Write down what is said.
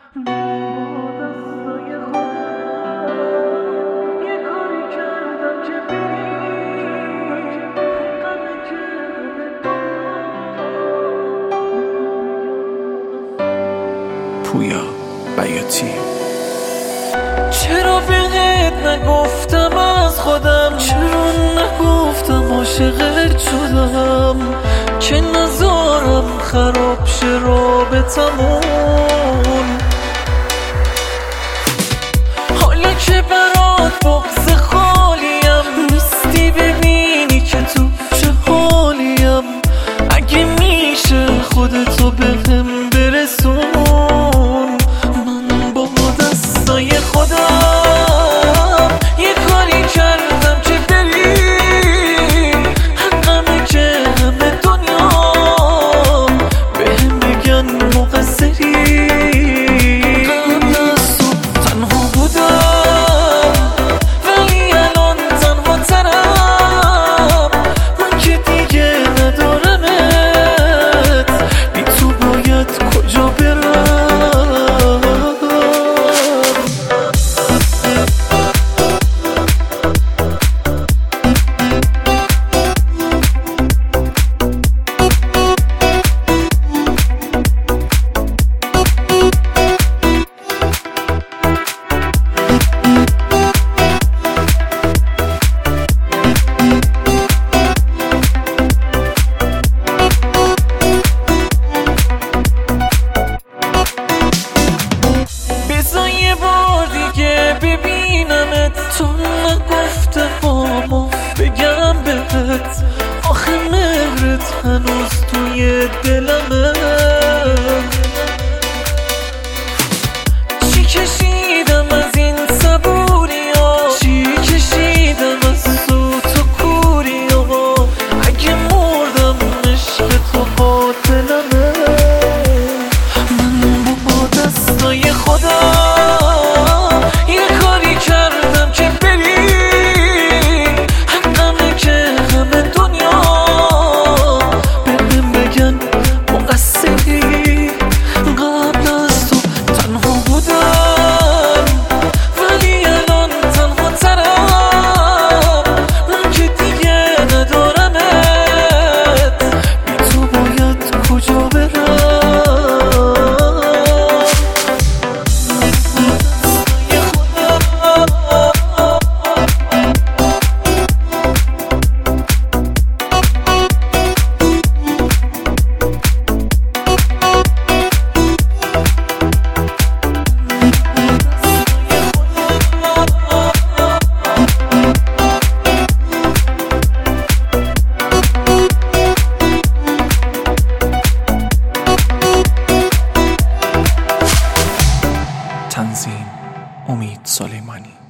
پویا بیاتی. چرا بهت نگفتم از خودم، چرا نگفتم عاشقت شدم، که نذارم خراب شه رابطمون. حالا که برات بغض خالیم، نیستی ببینی که تو چه حالیم. اگه میشه خودتو بهم برسون، من با دستای خودم یه کاری کردم که بری حقمه که همه دنیا بهم بگن مقصری. قبل از تو تنها بودم ولی الان تنها ترم، من که دیگه ندارمت، بی تو باید کجا برم. بذار یه بار دیگه ببینمت، تو نگفته بامو بگم بهت، آخه مهرت هنوز توی دلمه. چی کشیدم از این صبوریا، چی کشیدم از سوت و کوریا، اگه مردم عشق تو قاتلمه. من با دستای خودم یه کاری کردم که بری حقمه که همه دنیا بهم بگن مقصری. قبل از تو تنها بودم ولی الان تنها ترم، من که دیگه ندارمت، بی تو باید کجا برم. تنظیم امید سلیمانی.